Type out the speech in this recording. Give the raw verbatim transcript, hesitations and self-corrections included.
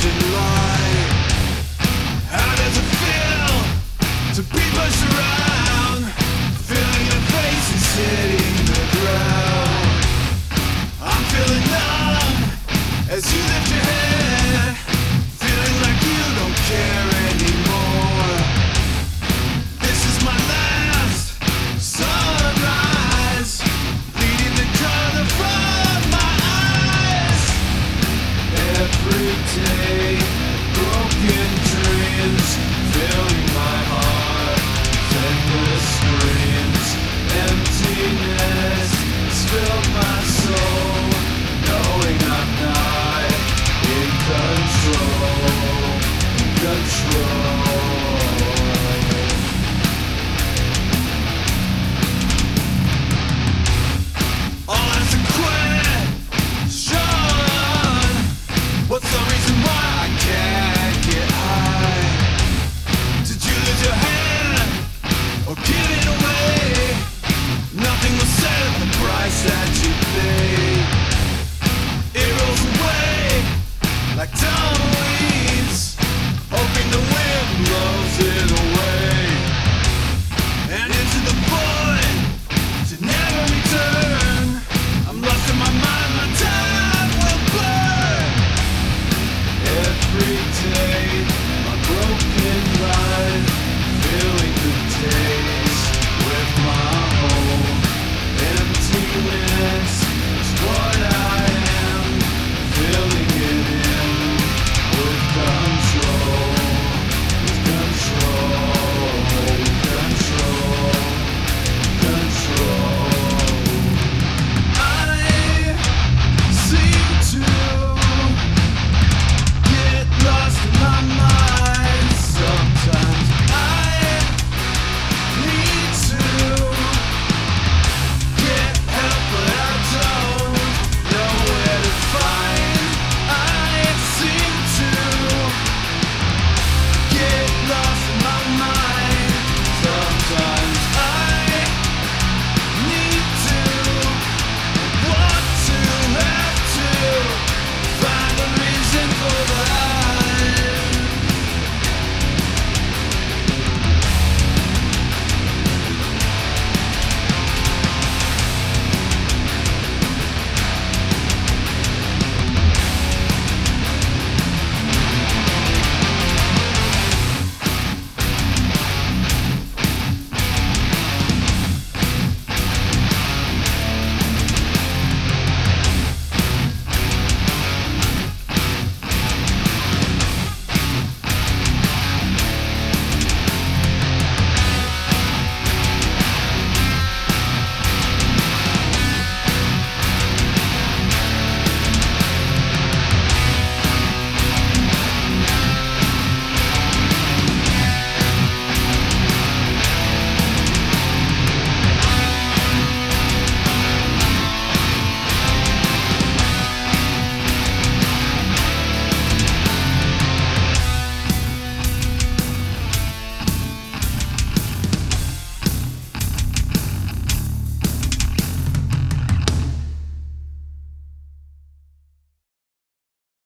flashing light. How does it feel to be pushed around, feeling your face is hitting the ground? I'm feeling numb as you lift your head, feeling like you don't care anymore. This is my last sunrise, bleeding the color from my eyes. Every day, broken dreams fill